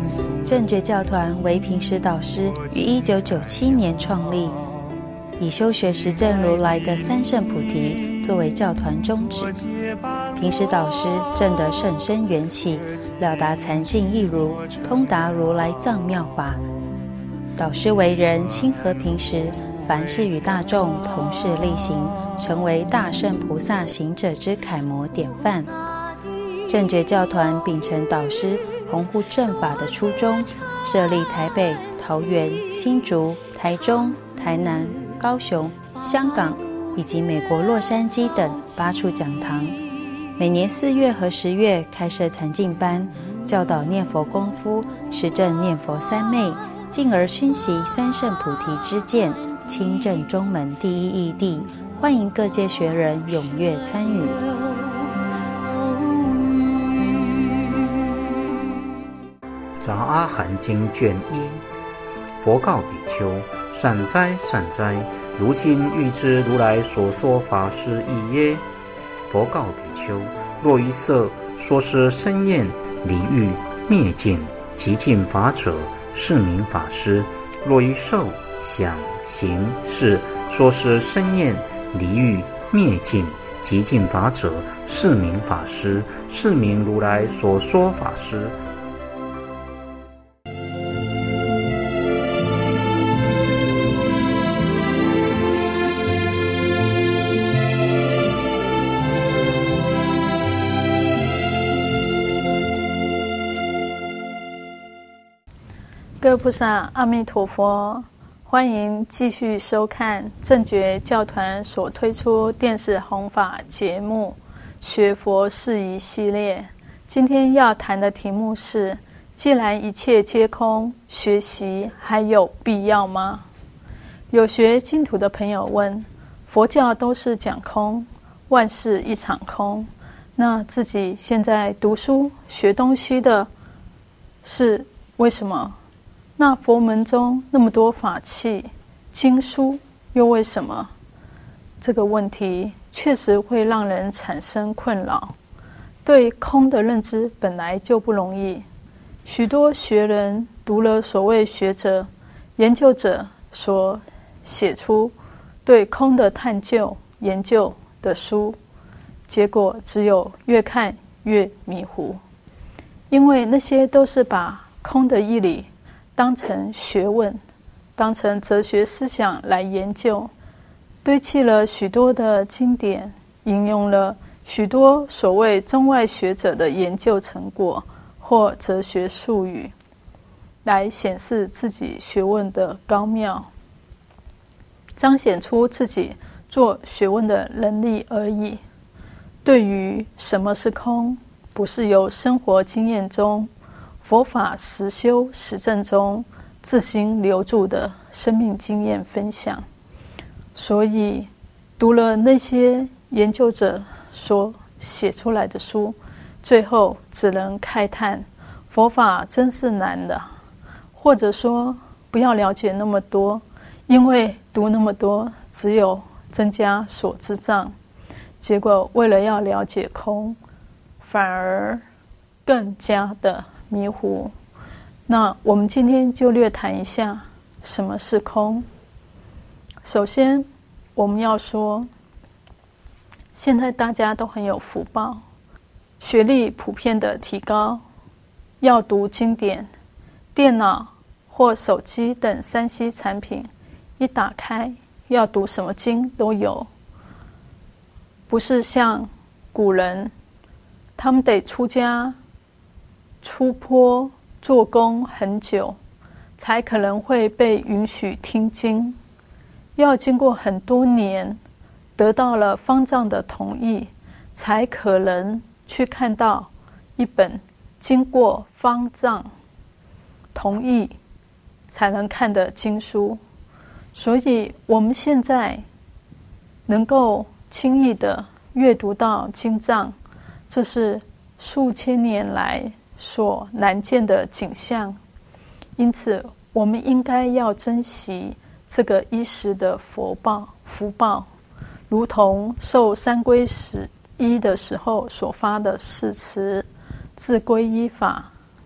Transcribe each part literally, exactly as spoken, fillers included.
正觉教团为平时导师于一九九七年创立，以修学实证如来的三圣菩提作为教团宗旨。平时导师证得甚深缘起，了达禅境义如，通达如来藏妙法。导师为人亲和平时，凡事与大众同事力行，成为大圣菩萨行者之楷模典范。正觉教团秉承导师弘护正法的初衷，设立台北、桃园、新竹、台中、台南、高雄、香港以及美国洛杉矶等八处讲堂。每年四月和十月开设禅净班，教导念佛功夫，实证念佛三昧，进而熏习三圣菩提之见，亲证中门第一义谛。欢迎各界学人踊跃参与。 杂阿含经卷一，佛告比丘：善哉善哉，如今欲知如来所说法是义耶？佛告比丘：若于色说是生厌离欲灭尽极尽法者，是名法师；若于受想行识说是生厌离欲灭尽极尽法者，是名法师，是名如来所说法师。 各位菩萨，阿弥陀佛！欢迎继续收看正觉教团所推出电视弘法节目《学佛事宜》系列。今天要谈的题目是：既然一切皆空，学习还有必要吗？有学净土的朋友问：佛教都是讲空，万事一场空，那自己现在读书学东西的是为什么？那佛门中那么多法器经书，又为什么？这个问题确实会让人产生困扰。对空的认知本来就不容易，许多学人读了所谓学者、研究者所写出对空的探究、研究的书，结果只有越看越迷糊，因为那些都是把空的义理当成学问，当成哲学思想来研究，堆砌了许多的经典，引用了许多所谓中外学者的研究成果或哲学术语，来显示自己学问的高妙，彰显出自己做学问的能力而已。对于什么是空，不是由生活经验中佛法实修实证中自行留住的生命经验分享，所以读了那些研究者所写出来的书，最后只能慨叹佛法真是难的，或者说不要了解那么多，因为读那么多只有增加所知障，结果为了要了解空，反而更加的迷糊。那我们今天就略谈一下什么是空。首先我们要说，现在大家都很有福报，学历普遍的提高，要读经典，电脑或手机等 三 C 产品一打开，要读什么经都有，不是像古人他们得出家出坡做工很久，才可能会被允许听经，要经过很多年，得到了方丈的同意，才可能去看到一本经过方丈同意才能看的经书。所以我们现在能够轻易的阅读到经藏，这是数千年来所难见的景象。因此我们应该要珍惜这个一时的佛报福报，如同受三皈十一的时候所发的誓词，自皈依法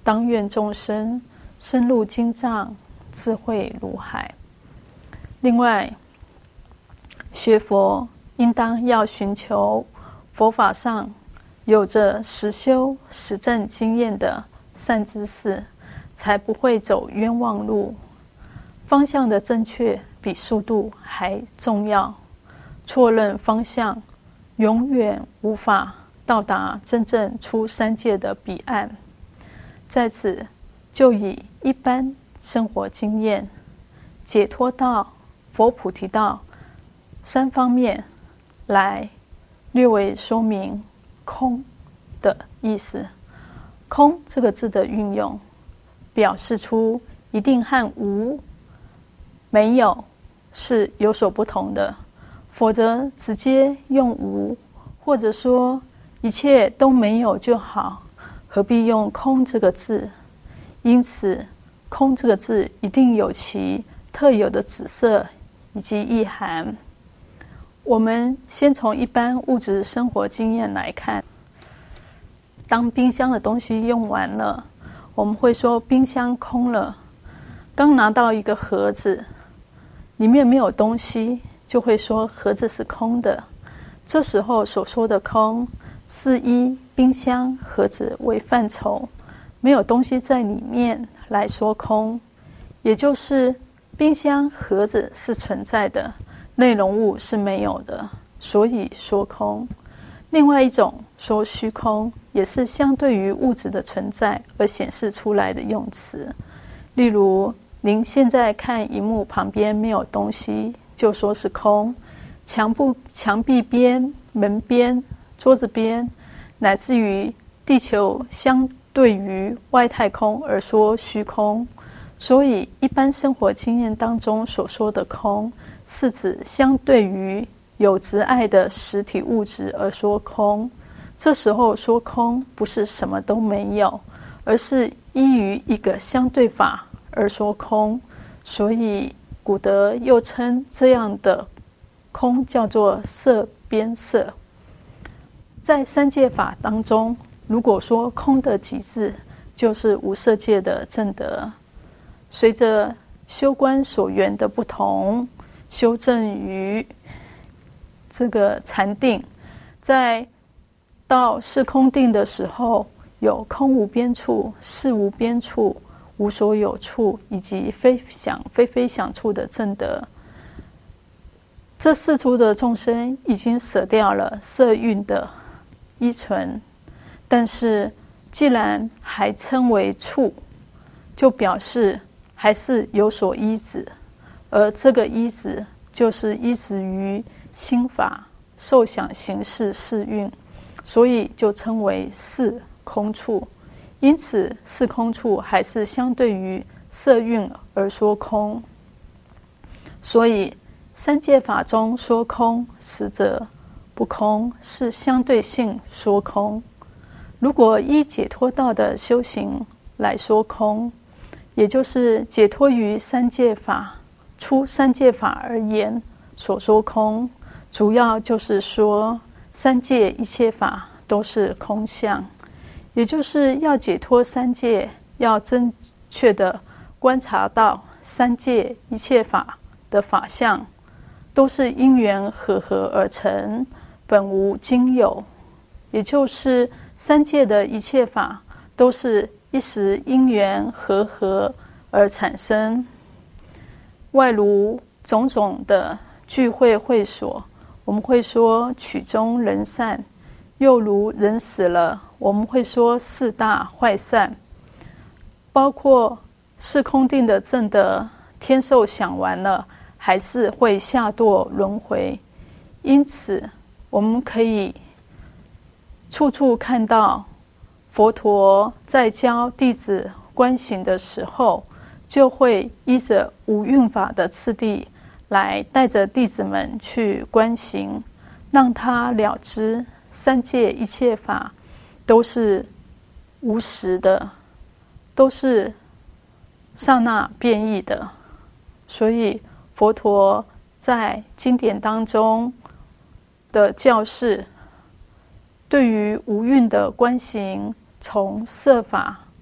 当愿众生深入经藏，智慧如海。另外，学佛应当要寻求佛法上有着实修实证经验的善知识，才不会走冤枉路。方向的正确比速度还重要，错认方向永远无法到达真正出三界的彼岸。在此就以一般生活经验、解脱道、佛菩提道三方面来略微说明空的意思。空这个字的运用，表示出一定和无、没有是有所不同的，否则直接用无，或者说一切都没有就好，何必用空这个字？因此，空这个字一定有其特有的指色以及意涵。我们先从一般物质生活经验来看，当冰箱的东西用完了，我们会说冰箱空了。刚拿到一个盒子，里面没有东西，就会说盒子是空的。这时候所说的空，是依冰箱、盒子为范畴，没有东西在里面来说空，也就是冰箱、盒子是存在的，内容物是没有的，所以说空。另外一种说虚空，也是相对于物质的存在而显示出来的用词。例如，您现在看萤幕旁边没有东西，就说是空；墙部、墙壁边、门边、桌子边，乃至于地球相对于外太空而说虚空。所以，一般生活经验当中所说的空，是指相对于有执爱的实体物质而说空。这时候说空，不是什么都没有，而是依于一个相对法而说空。所以古德又称这样的空叫做色边色。在三界法当中，如果说空的极致，就是无色界的正德。随着修观所缘的不同，修正于这个禅定，在到事空定的时候，有空无边处、事无边处、无所有处，以及非想非非想处的正德。这四处的众生已经舍掉了色蕴的依存，但是既然还称为处，就表示还是有所依止，而这个依止就是依止于心法、受想行识四蕴，所以就称为四空处。因此，四空处还是相对于色蕴而说空。所以，三界法中说空，实则不空，是相对性说空。如果依解脱道的修行来说空，也就是解脱于三界法、出三界法而言所说空，主要就是说三界一切法都是空相，也就是要解脱三界，要正确的观察到三界一切法的法相都是因缘和合而成，本无今有，也就是三界的一切法都是一时因缘和合而产生。外如种种的聚会会所，我们会说曲终人散；又如人死了，我们会说四大坏散。包括是空定的正德，天寿享完了，还是会下堕轮回。因此，我们可以处处看到佛陀在教弟子观行的时候，就会依着五蕴法的次第来带着弟子们去观行，让他了知三界一切法都是无实的，都是刹那变异的。所以佛陀在经典当中的教示，对于无蕴的观行，从色法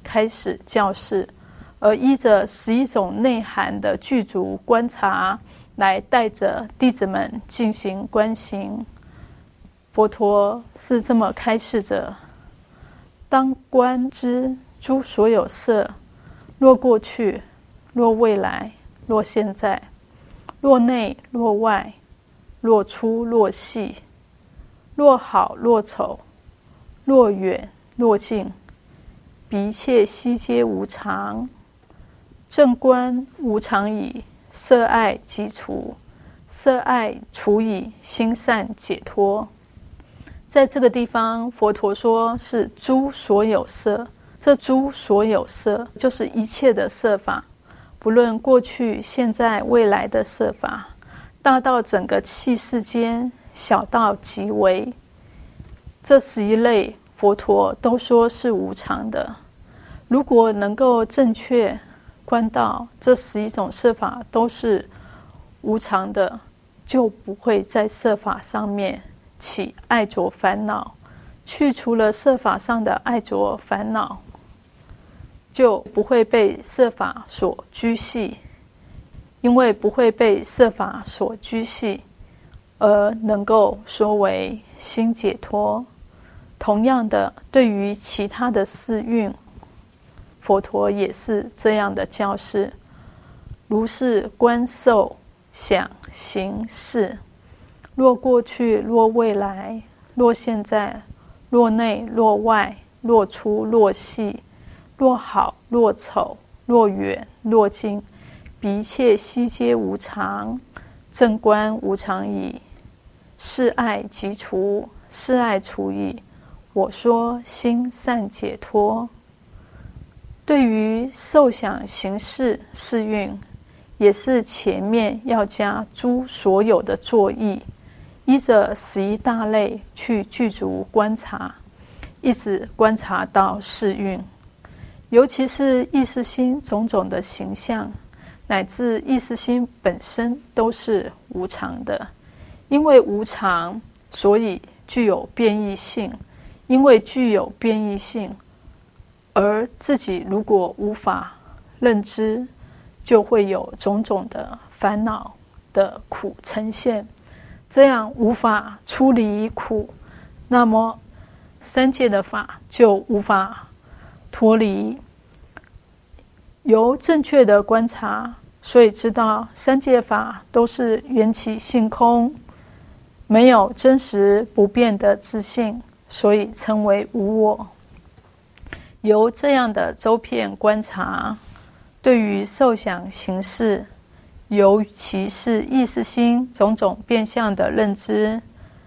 开始教示，而依着十一种内涵的具足观察来带着弟子们进行观行。佛陀是这么开示着：当观之诸所有色，若过去，若未来，若现在，若内若外，若粗若细，若好若丑，若远若近，彼一切悉皆无常。正观无常矣，色爱即除，色爱除矣，心善解脱。在这个地方，佛陀说是诸所有色，这诸所有色就是一切的色法，不论过去、现在、未来的色法，大到整个器世间，小到极微，这十一类佛陀都说是无常的。如果能够正确观到这十一种色法都是无常的，就不会在色法上面起爱着烦恼，去除了色法上的爱着烦恼，就不会被色法所拘系。因为不会被色法所拘系，而能够说为心解脱。同样的，对于其他的四蕴，佛陀也是这样的教示：如是观受想行识，若过去，若未来，若现在，若内若外，若粗若细，若好若丑，若远若近，彼一切悉皆无常。正观无常矣，是爱即除，是爱除矣，我说心善解脱。对于受想行识四蕴，也是前面要加诸所有的作意，依着十一大类去具足观察，一直观察到四蕴，尤其是意识心种种的形象，乃至意识心本身都是无常的。因为无常，所以具有变异性，因为具有变异性，而自己如果无法认知，就会有种种的烦恼的苦呈现，这样无法出离苦，那么三界的法就无法脱离。由正确的观察，所以知道三界法都是缘起性空，没有真实不变的自性，所以称为无我。由这样的周遍观察，对于受想行识，尤其是意识心种种变相的认知，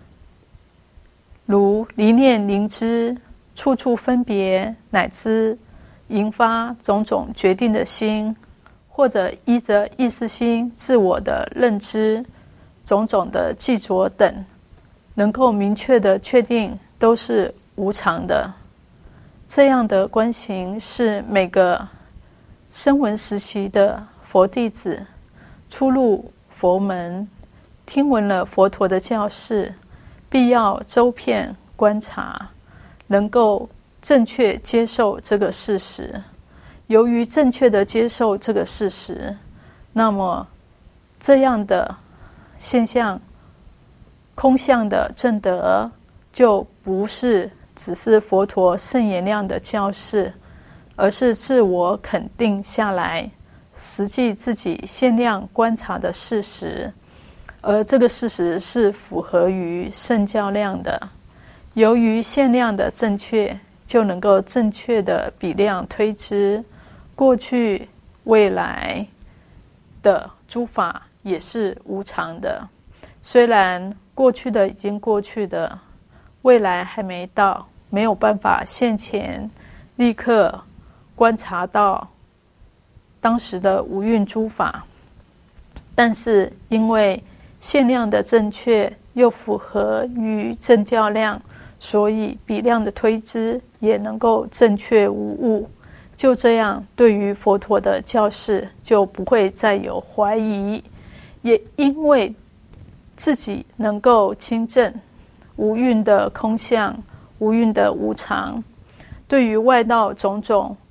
如离念灵知、处处分别，乃至引发种种决定的心，或者依着意识心自我的认知，种种的记着等，能够明确的确定都是无常的。这样的观行是每个声闻时期的佛弟子初入佛门，听闻了佛陀的教示，必要周遍观察，能够正确接受这个事实。由于正确的接受这个事实，那么这样的现象空相的证得，就不是只是佛陀圣言量的教示，而是自我肯定下来，实际自己限量观察的事实，而这个事实是符合于圣教量的。由于限量的正确，就能够正确的比量推知，过去未来的诸法也是无常的。虽然过去的已经过去的，未来还没到，没有办法现前立刻观察到当时的无蕴诸法，但是因为限量的正确又符合于正教量，所以比量的推知也能够正确无误。就这样，对于佛陀的教示就不会再有怀疑，也因为自己能够亲证无蕴的空相，无蕴的无常，对于外道种种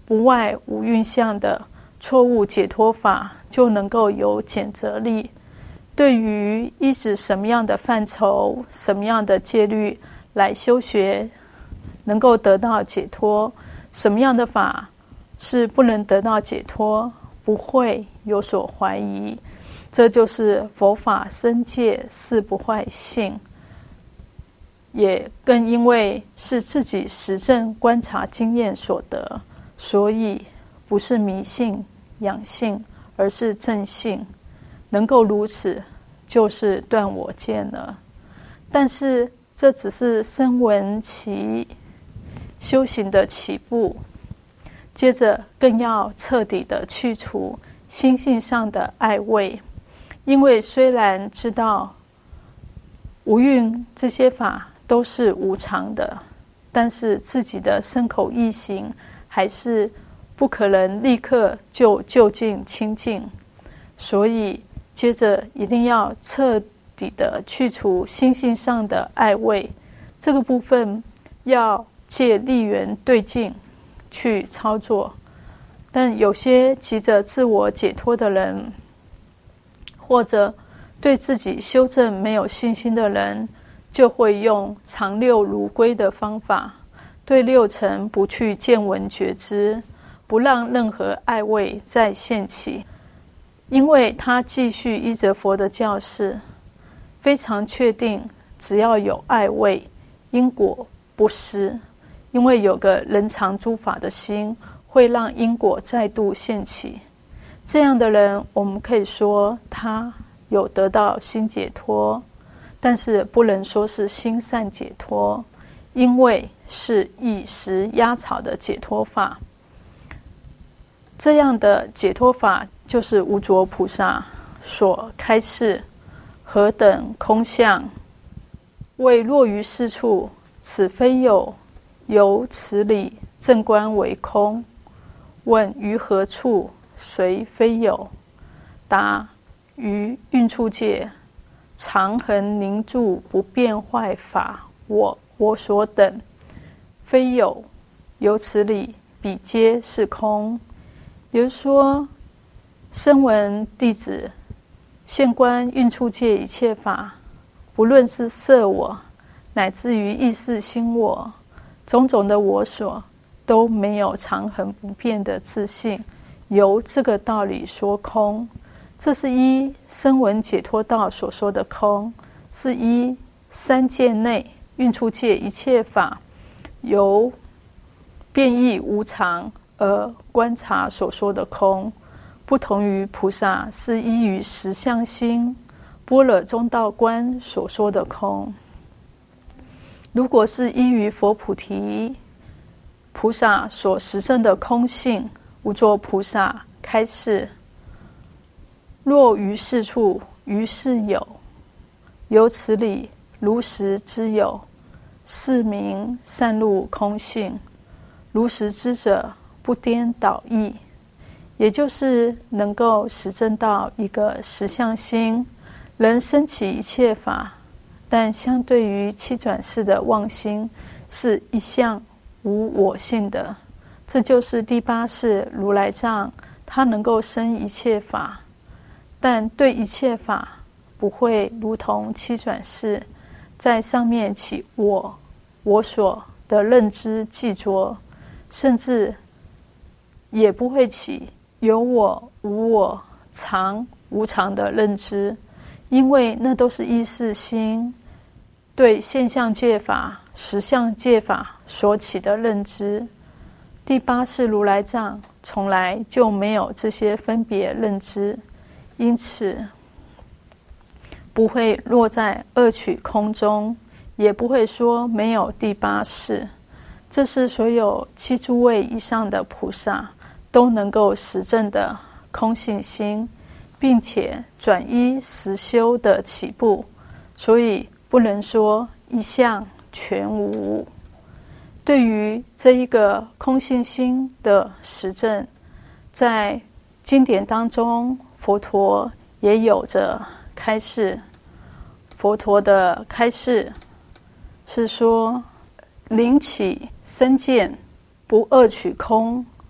不外无蕴相的错误解脱法，就能够有检责力。对于依止什么样的范畴、什么样的戒律来修学，能够得到解脱，什么样的法是不能得到解脱，不会有所怀疑。这就是佛法僧戒四不坏性。也更因为是自己实证观察经验所得，所以不是迷信养性，而是正信。能够如此，就是断我见了。但是这只是声闻其修行的起步，接着更要彻底的去除心性上的爱畏。因为虽然知道无蕴这些法都是无常的，但是自己的身口意行还是不可能立刻就就近清净，所以接着一定要彻底的去除心性上的爱畏。这个部分要借力缘对境去操作。但有些急着自我解脱的人，或者对自己修正没有信心的人，就会用常六如归的方法，对六尘不去见闻觉知，不让任何爱畏再现起。因为他继续依着佛的教示，非常确定只要有爱畏，因果不失。因为有个人常诸法的心，会让因果再度现起。这样的人，我们可以说他有得到心解脱，但是不能说是心善解脱，因为是以食压草的解脱法。这样的解脱法就是无着菩萨所开示，何等空相，为落于是处，此非有，由此理正观为空。问于何处，虽非有？答于蕴处界，常恒凝住不变坏法，我我所等，非有，由此理彼皆是空。也就是说，声闻弟子现观蕴处界一切法，不论是色我，乃至于意识心我，种种的我所，都没有常恒不变的自性，由这个道理说空。这是依声闻解脱道所说的空，是依三界内蕴处界一切法由变异无常而观察所说的空。不同于菩萨是依于实相心般若中道观所说的空。如果是依于佛菩提菩萨所实证的空性，无着菩萨开示，若于是处，于是有，由此理如实之有，是名善入空性。如实之者，不颠倒意，也就是能够实证到一个实相心，能生起一切法，但相对于七转世的妄心，是一向无我性的。这就是第八世如来藏，它能够生一切法，但对一切法不会如同七转世在上面起我我所的认知记着，甚至也不会起有我无我常无常的认知，因为那都是意识心对现象界法实相界法所起的认知。第八世如来藏从来就没有这些分别认知，因此不会落在二取空中，也不会说没有第八世。这是所有七诸位以上的菩萨都能够实证的空性心，并且转依实修的起步，所以不能说一向全无。对于这一个空性心的实证，在经典当中，佛陀也有着开示。佛陀的开示是说，灵起身见，不二取空，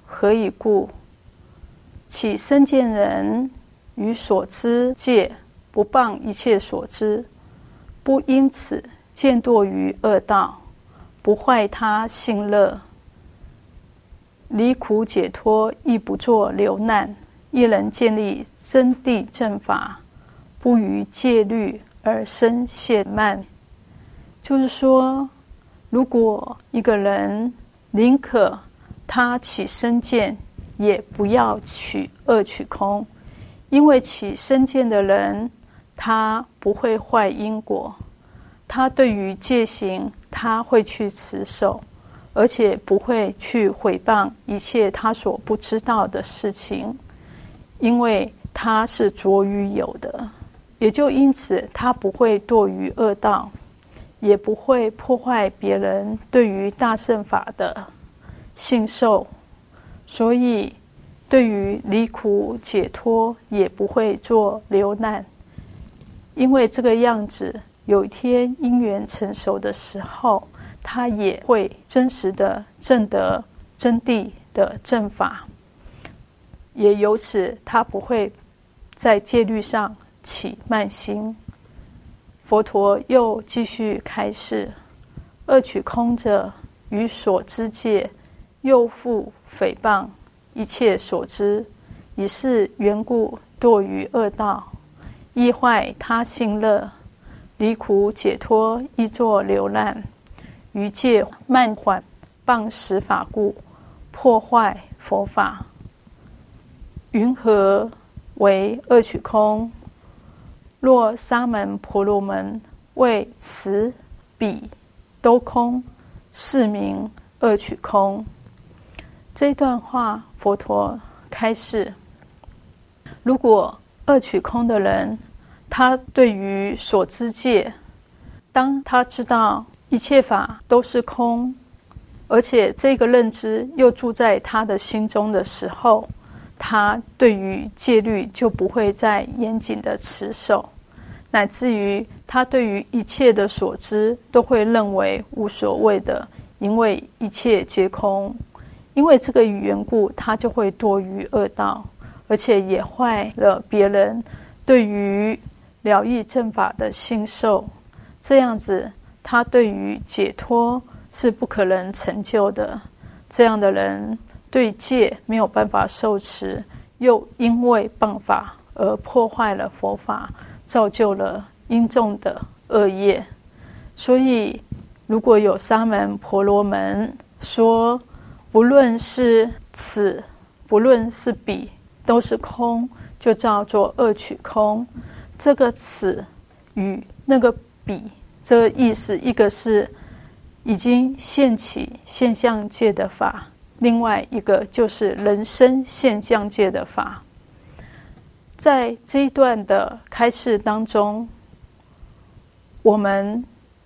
何以故？其身见人于所知界，不谤一切所知，不因此渐堕于恶道，不坏他性乐，离苦解脱，亦不作流难，亦能建立真谛正法，不于戒律而生懈慢。就是说，如果一个人宁可他起身见，也不要取恶取空，因为起身见的人，他不会坏因果，他对于戒行他会去持守，而且不会去毁谤一切他所不知道的事情，因为他是着于有的，也就因此他不会堕于恶道，也不会破坏别人对于大乘法的信受，所以对于离苦解脱也不会做流难。因为这个样子，有一天因缘成熟的时候，他也会真实的证得真谛的正法，也由此他不会在戒律上起慢心。佛陀又继续开示：恶取空者，于所知界，又复诽谤一切所知，以是缘故堕于恶道，亦坏他性乐，离苦解脱，亦作流难，于戒慢缓谤实法故，破坏佛法。云何为恶取空？若沙门婆罗门为此彼都空，是名恶取空。这段话佛陀开示，如果恶取空的人，他对于所知界，当他知道一切法都是空，而且这个认知又住在他的心中的时候，他对于戒律就不会再严谨的持守，乃至于他对于一切的所知都会认为无所谓的，因为一切皆空。因为这个缘故，他就会堕于恶道，而且也坏了别人对于了义正法的信受。这样子，他对于解脱是不可能成就的。这样的人对戒没有办法受持，又因为谤法而破坏了佛法，造就了殷重的恶业。所以如果有沙门婆罗门说，不论是此，不论是彼，都是空，就叫做恶取空。这个此与那个彼，这个意思，一个是已经现起现象界的法，另外一个就是人生现象界的法。在这一段的开示当中，我们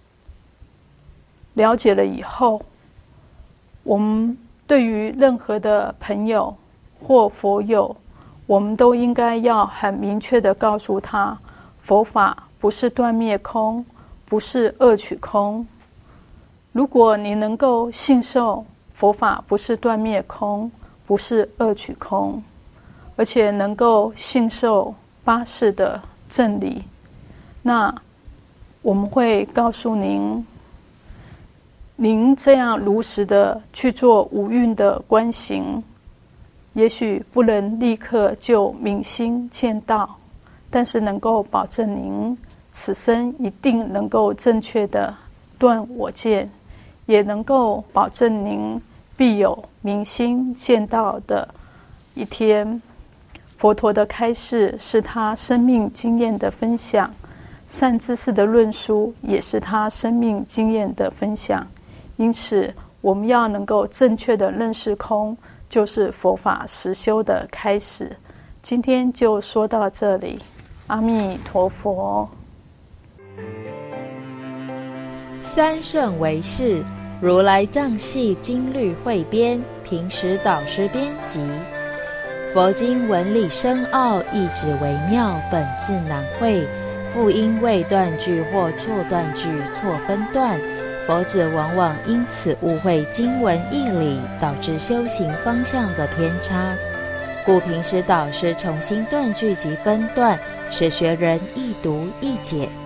了解了以后，我们对于任何的朋友或佛友，我们都应该要很明确的告诉他，佛法不是断灭空，不是恶取空。如果你能够信受佛法不是断灭空，不是恶取空，而且能够信受八识的正理，那我们会告诉您，您这样如实的去做五蕴的观行，也许不能立刻就明心见道，但是能够保证您此生一定能够正确的断我见，也能够保证您必有明心见道的一天。佛陀的开示是他生命经验的分享，善知识的论述也是他生命经验的分享。因此我们要能够正确的认识空，就是佛法实修的开始。今天就说到这里，阿弥陀佛。 三圣唯识，如来藏系经律汇编，平时导师编辑。佛经文理深奥，义旨微妙，本自难会。复因未断句或错断句、错分段， 佛子往往因此误会经文义理，导致修行方向的偏差。故平时导师重新断句及分段，使学人易读易解。